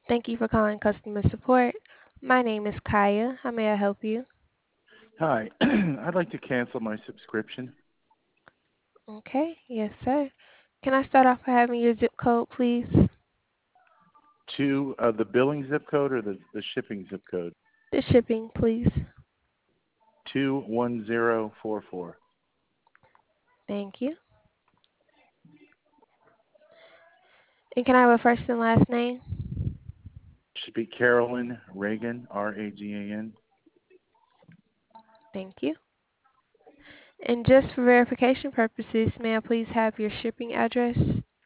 Thank you for calling customer support. My name is Kaya. How may I help you? Hi. I'd like to cancel my subscription Okay, yes, sir. Can I start off by having your zip code, please? to the billing zip code or the shipping zip code. The shipping, please. 21044. Thank you. And can I have a first and last name? Should be Carolyn Reagan, Ragan. Thank you. And just for verification purposes, may I please have your shipping address?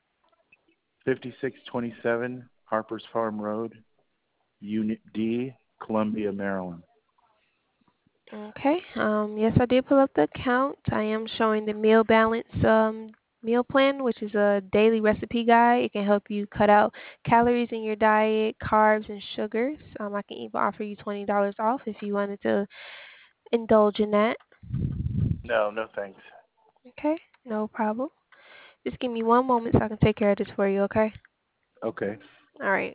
5627 Harper's Farm Road, Unit D, Columbia, Maryland. Okay. Yes, I did pull up the account. I am showing the meal balance meal plan, which is a daily recipe guide. It can help you cut out calories in your diet, carbs, and sugars. I can even offer you $20 off if you wanted to indulge in that. No, no thanks. Okay, no problem. Just give me one moment so I can take care of this for you, okay? Okay. All right.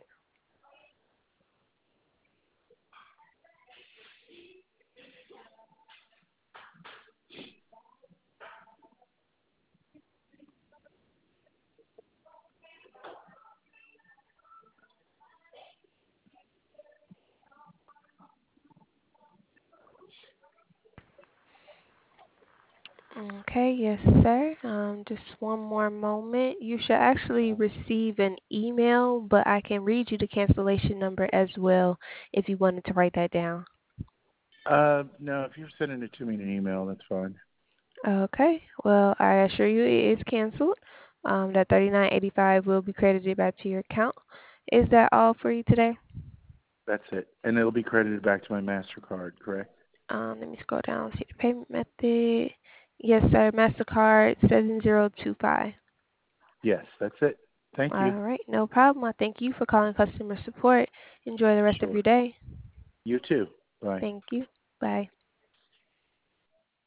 Okay, yes, sir. Just one more moment. You should actually receive an email, but I can read you the cancellation number as well if you wanted to write that down. No, if you're sending it to me in an email, that's fine. Okay. Well, I assure you it is canceled. That 39.85 will be credited back to your account. Is that all for you today? That's it. And it'll be credited back to my MasterCard, correct? Let me scroll down, see the payment method. Yes, sir. MasterCard 7025. Yes, that's it. Thank All you. right, no problem. I thank you for calling customer support. Enjoy the rest of Sure. your day. You too. Bye. Thank you. Bye.